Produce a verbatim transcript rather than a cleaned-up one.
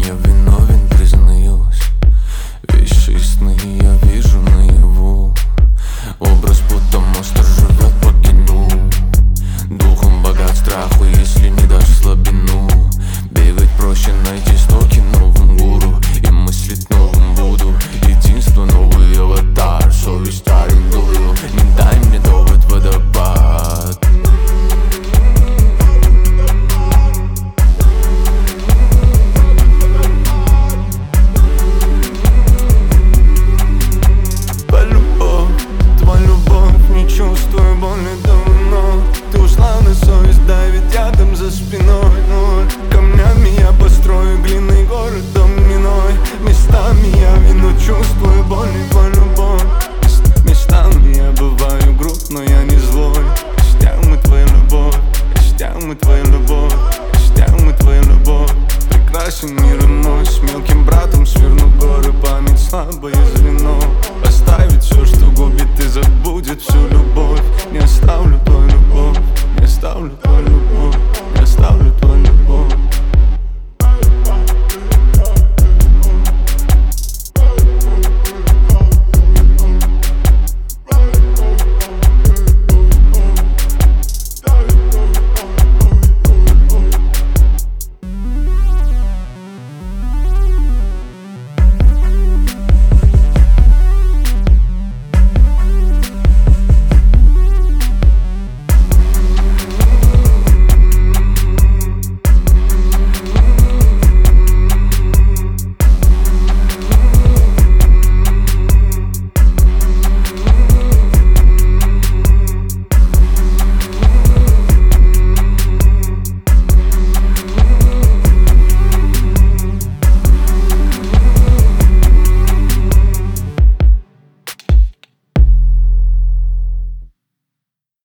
я виновен, признаюсь. Вещи сны я вижу наяву. Образ будто монстр живет под длину. Духом богат страху, если не дашь слабину. Бегать проще, найти стоки новым гуру. И мыслить новым буду. Единство, новый аватар, совесть арендую. Не дай мне довод, водопад. Чувствую боль давно. Ты ушла на совесть, давит ядом за спиной. Но камнями я построю глиной город доминой. Местами я вину, чувствую боль и твою любовь. Местами я бываю груб, но я не злой. Костям и твою любовь, костям и твою любовь, костям и твою любовь. Прекрасен мир и мощь, мелкий